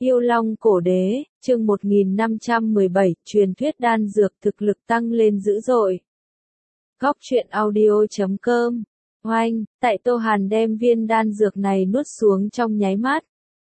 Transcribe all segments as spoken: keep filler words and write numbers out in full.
Yêu Long Cổ Đế, chương một nghìn năm trăm mười bảy, truyền thuyết đan dược thực lực tăng lên dữ dội. Góc truyện audio chấm com. Oanh, tại Tô Hàn đem viên đan dược này nuốt xuống trong nháy mắt.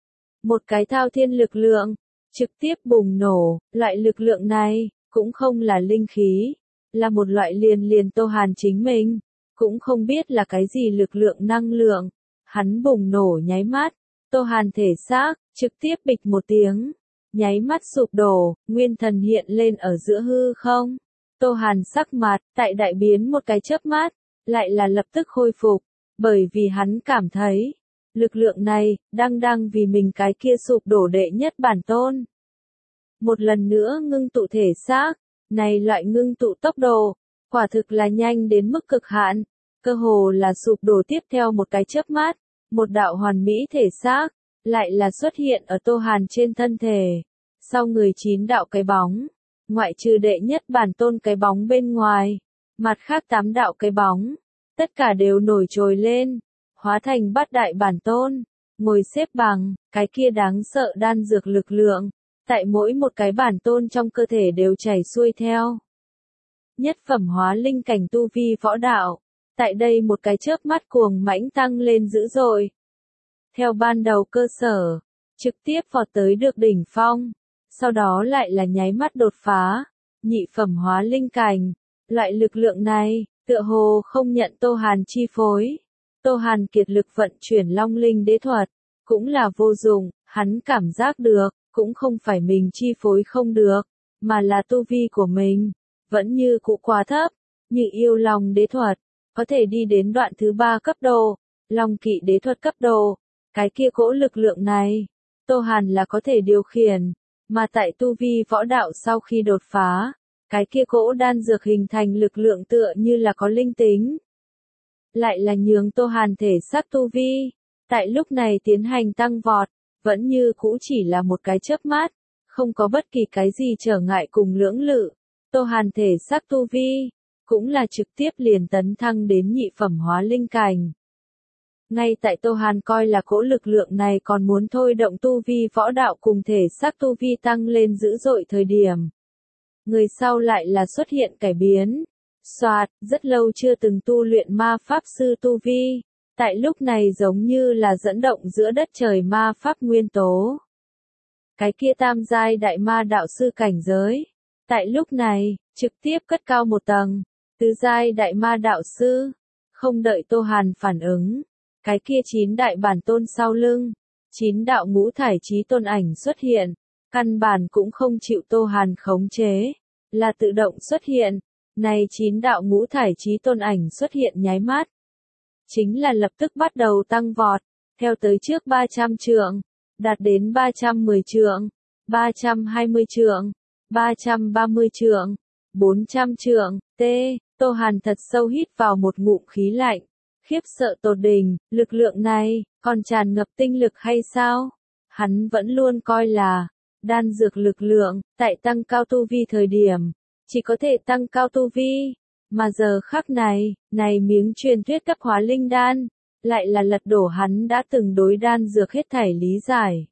Một cái thao thiên lực lượng, trực tiếp bùng nổ, loại lực lượng này, cũng không là linh khí, là một loại liền liền Tô Hàn chính mình, cũng không biết là cái gì lực lượng năng lượng, hắn bùng nổ nháy mắt, Tô Hàn thể xác, trực tiếp bịch một tiếng, nháy mắt sụp đổ, nguyên thần hiện lên ở giữa hư không. Tô Hàn sắc mặt, tại đại biến một cái chớp mắt, lại là lập tức khôi phục, bởi vì hắn cảm thấy, lực lượng này, đang đang vì mình cái kia sụp đổ đệ nhất bản tôn. Một lần nữa ngưng tụ thể xác, này loại ngưng tụ tốc độ, quả thực là nhanh đến mức cực hạn, cơ hồ là sụp đổ tiếp theo một cái chớp mắt, một đạo hoàn mỹ thể xác, lại là xuất hiện ở Tô Hàn trên thân thể. Sau người chín đạo cái bóng, ngoại trừ đệ nhất bản tôn cái bóng bên ngoài, mặt khác tám đạo cái bóng, tất cả đều nổi trồi lên, hóa thành bát đại bản tôn, ngồi xếp bằng, cái kia đáng sợ đan dược lực lượng, tại mỗi một cái bản tôn trong cơ thể đều chảy xuôi theo. Nhất phẩm hóa linh cảnh tu vi võ đạo, tại đây một cái chớp mắt cuồng mãnh tăng lên dữ dội. Theo ban đầu cơ sở, trực tiếp vọt tới được đỉnh phong, sau đó lại là nháy mắt đột phá, nhị phẩm hóa linh cảnh, loại lực lượng này, tựa hồ không nhận Tô Hàn chi phối. Tô Hàn kiệt lực vận chuyển Long Linh Đế thuật, cũng là vô dụng, hắn cảm giác được, cũng không phải mình chi phối không được, mà là tu vi của mình, vẫn như cũ quá thấp, như Yêu Long Đế thuật, có thể đi đến đoạn thứ ba cấp độ, Long Kỵ Đế thuật cấp độ, cái kia cỗ lực lượng này, Tô Hàn là có thể điều khiển, mà tại tu vi võ đạo sau khi đột phá, cái kia cỗ đan dược hình thành lực lượng tựa như là có linh tính. Lại là nhường Tô Hàn thể xác tu vi, tại lúc này tiến hành tăng vọt, vẫn như cũ chỉ là một cái chớp mắt, không có bất kỳ cái gì trở ngại cùng lưỡng lự. Tô Hàn thể xác tu vi, cũng là trực tiếp liền tấn thăng đến nhị phẩm hóa linh cảnh. Ngay tại Tô Hàn coi là cỗ lực lượng này còn muốn thôi động tu vi võ đạo cùng thể xác tu vi tăng lên dữ dội thời điểm. Người sau lại là xuất hiện cải biến. Soạt, rất lâu chưa từng tu luyện ma pháp sư tu vi, tại lúc này giống như là dẫn động giữa đất trời ma pháp nguyên tố. Cái kia tam giai đại ma đạo sư cảnh giới, tại lúc này, trực tiếp cất cao một tầng, tứ giai đại ma đạo sư, không đợi Tô Hàn phản ứng, cái kia chín đại bản tôn sau lưng, chín đạo ngũ thải chí tôn ảnh xuất hiện, căn bản cũng không chịu Tô Hàn khống chế, là tự động xuất hiện. Này chín đạo ngũ thải chí tôn ảnh xuất hiện nháy mắt, chính là lập tức bắt đầu tăng vọt, theo tới trước ba trăm trượng, đạt đến ba trăm mười trượng, ba trăm hai mươi trượng, ba trăm ba mươi trượng, bốn trăm trượng, t, Tô Hàn thật sâu hít vào một ngụm khí lạnh, khiếp sợ tột đỉnh, lực lượng này, còn tràn ngập tinh lực hay sao? Hắn vẫn luôn coi là, đan dược lực lượng, tại tăng cao tu vi thời điểm, chỉ có thể tăng cao tu vi, mà giờ khắc này, này miếng truyền thuyết cấp hóa linh đan, lại là lật đổ hắn đã từng đối đan dược hết thảy lý giải.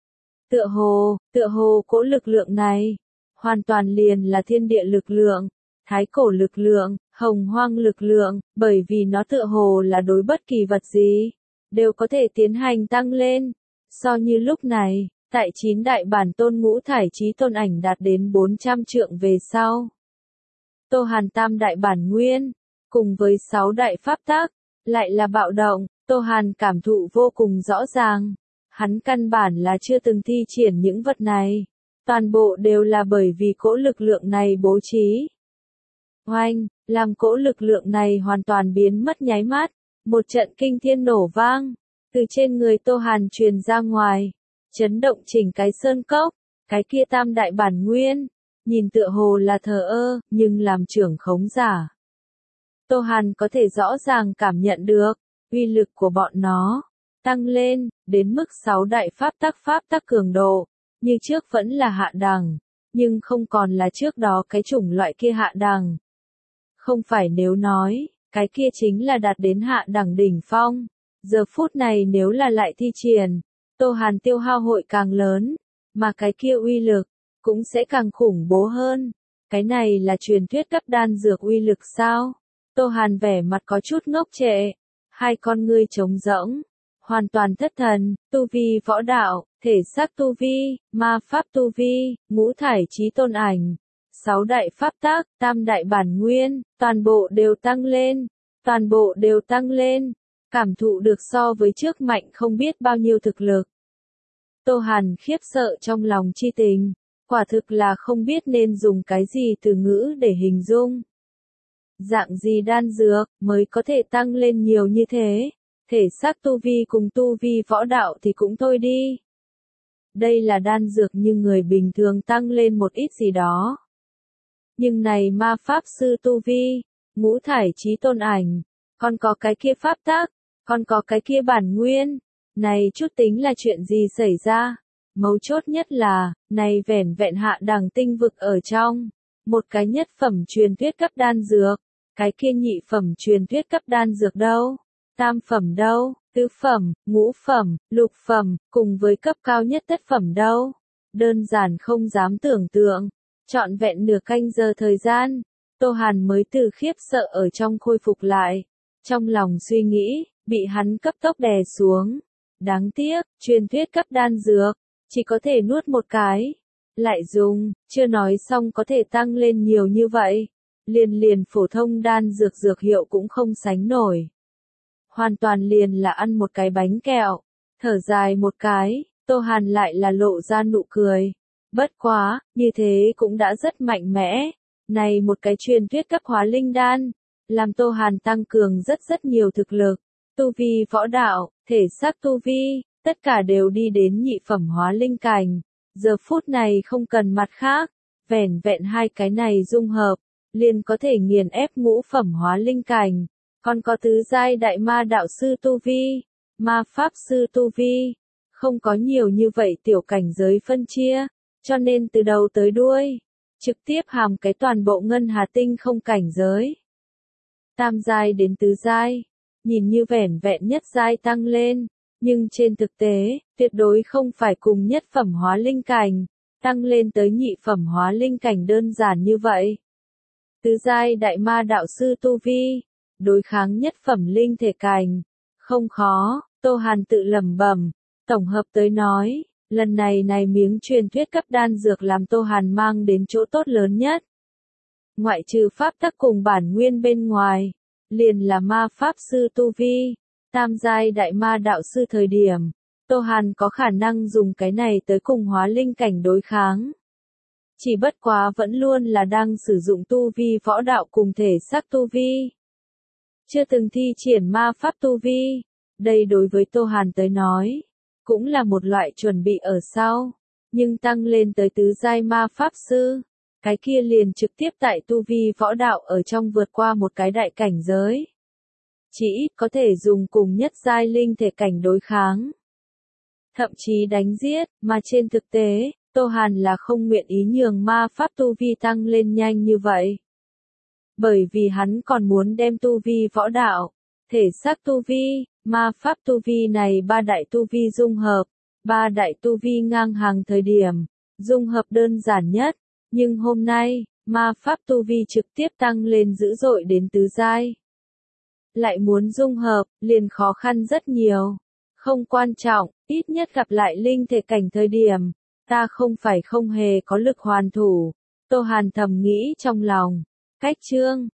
Tựa hồ, tựa hồ cỗ lực lượng này, hoàn toàn liền là thiên địa lực lượng, thái cổ lực lượng, hồng hoang lực lượng, bởi vì nó tựa hồ là đối bất kỳ vật gì, đều có thể tiến hành tăng lên, so như lúc này. Tại chín đại bản tôn ngũ thải chí tôn ảnh đạt đến bốn trăm trượng về sau. Tô Hàn tam đại bản nguyên, cùng với sáu đại pháp tác, lại là bạo động, Tô Hàn cảm thụ vô cùng rõ ràng. Hắn căn bản là chưa từng thi triển những vật này. Toàn bộ đều là bởi vì cỗ lực lượng này bố trí. Oanh, làm cỗ lực lượng này hoàn toàn biến mất nháy mắt. Một trận kinh thiên nổ vang, từ trên người Tô Hàn truyền ra ngoài. Chấn động chỉnh cái sơn cốc, cái kia tam đại bản nguyên, nhìn tựa hồ là thờ ơ, nhưng làm trưởng khống giả. Tô Hàn có thể rõ ràng cảm nhận được, uy lực của bọn nó, tăng lên, đến mức sáu đại pháp tắc pháp tắc cường độ, như trước vẫn là hạ đẳng, nhưng không còn là trước đó cái chủng loại kia hạ đẳng. Không phải nếu nói, cái kia chính là đạt đến hạ đẳng đỉnh phong, giờ phút này nếu là lại thi triển, Tô Hàn tiêu hao hội càng lớn, mà cái kia uy lực cũng sẽ càng khủng bố hơn. Cái này là truyền thuyết cấp đan dược uy lực sao? Tô Hàn vẻ mặt có chút ngốc trệ, hai con ngươi trống rỗng, hoàn toàn thất thần, tu vi võ đạo, thể xác tu vi, ma pháp tu vi, ngũ thải chí tôn ảnh, sáu đại pháp tác, tam đại bản nguyên, toàn bộ đều tăng lên, toàn bộ đều tăng lên, cảm thụ được so với trước mạnh không biết bao nhiêu thực lực. Tô Hàn khiếp sợ trong lòng chi tình, quả thực là không biết nên dùng cái gì từ ngữ để hình dung. Dạng gì đan dược mới có thể tăng lên nhiều như thế, thể xác tu vi cùng tu vi võ đạo thì cũng thôi đi. Đây là đan dược như người bình thường tăng lên một ít gì đó. Nhưng này ma pháp sư tu vi, ngũ thải chí tôn ảnh, còn có cái kia pháp tác, còn có cái kia bản nguyên, này chút tính là chuyện gì xảy ra? Mấu chốt nhất là, này vẻn vẹn hạ đẳng tinh vực ở trong, một cái nhất phẩm truyền thuyết cấp đan dược, cái kia nhị phẩm truyền thuyết cấp đan dược đâu, tam phẩm đâu, tứ phẩm, ngũ phẩm, lục phẩm, cùng với cấp cao nhất thất phẩm đâu. Đơn giản không dám tưởng tượng, trọn vẹn nửa canh giờ thời gian, Tô Hàn mới từ khiếp sợ ở trong khôi phục lại, trong lòng suy nghĩ, bị hắn cấp tốc đè xuống. Đáng tiếc, truyền thuyết cấp đan dược, chỉ có thể nuốt một cái, lại dùng, chưa nói xong có thể tăng lên nhiều như vậy, liền liền phổ thông đan dược dược hiệu cũng không sánh nổi. Hoàn toàn liền là ăn một cái bánh kẹo, thở dài một cái, Tô Hàn lại là lộ ra nụ cười. Bất quá, như thế cũng đã rất mạnh mẽ, này một cái truyền thuyết cấp hóa linh đan, làm Tô Hàn tăng cường rất rất nhiều thực lực, tu vi võ đạo, thể xác tu vi, tất cả đều đi đến nhị phẩm hóa linh cảnh. Giờ phút này không cần mặt khác, vẻn vẹn hai cái này dung hợp, liền có thể nghiền ép ngũ phẩm hóa linh cảnh, còn có tứ giai đại ma đạo sư tu vi, ma pháp sư tu vi, không có nhiều như vậy tiểu cảnh giới phân chia, cho nên từ đầu tới đuôi, trực tiếp hàm cái toàn bộ ngân hà tinh không cảnh giới. Tam giai đến tứ giai, nhìn như vẻn vẹn nhất giai tăng lên, nhưng trên thực tế, tuyệt đối không phải cùng nhất phẩm hóa linh cảnh, tăng lên tới nhị phẩm hóa linh cảnh đơn giản như vậy. Tứ giai đại ma đạo sư tu vi, đối kháng nhất phẩm linh thể cảnh, không khó, Tô Hàn tự lẩm bẩm, tổng hợp tới nói, lần này này miếng truyền thuyết cấp đan dược làm Tô Hàn mang đến chỗ tốt lớn nhất. Ngoại trừ pháp tắc cùng bản nguyên bên ngoài, liền là ma pháp sư tu vi, tam giai đại ma đạo sư thời điểm, Tô Hàn có khả năng dùng cái này tới cùng hóa linh cảnh đối kháng. Chỉ bất quá vẫn luôn là đang sử dụng tu vi võ đạo cùng thể xác tu vi. Chưa từng thi triển ma pháp tu vi, đây đối với Tô Hàn tới nói, cũng là một loại chuẩn bị ở sau, nhưng tăng lên tới tứ giai ma pháp sư, cái kia liền trực tiếp tại tu vi võ đạo ở trong vượt qua một cái đại cảnh giới. Chỉ ít có thể dùng cùng nhất giai linh thể cảnh đối kháng. Thậm chí đánh giết, mà trên thực tế, Tô Hàn là không nguyện ý nhường ma pháp tu vi tăng lên nhanh như vậy. Bởi vì hắn còn muốn đem tu vi võ đạo, thể xác tu vi, ma pháp tu vi này ba đại tu vi dung hợp, ba đại tu vi ngang hàng thời điểm, dung hợp đơn giản nhất, nhưng hôm nay, ma pháp tu vi trực tiếp tăng lên dữ dội đến tứ giai. Lại muốn dung hợp, liền khó khăn rất nhiều. Không quan trọng, ít nhất gặp lại linh thể cảnh thời điểm, ta không phải không hề có lực hoàn thủ. Tô Hàn thầm nghĩ trong lòng. Cách chương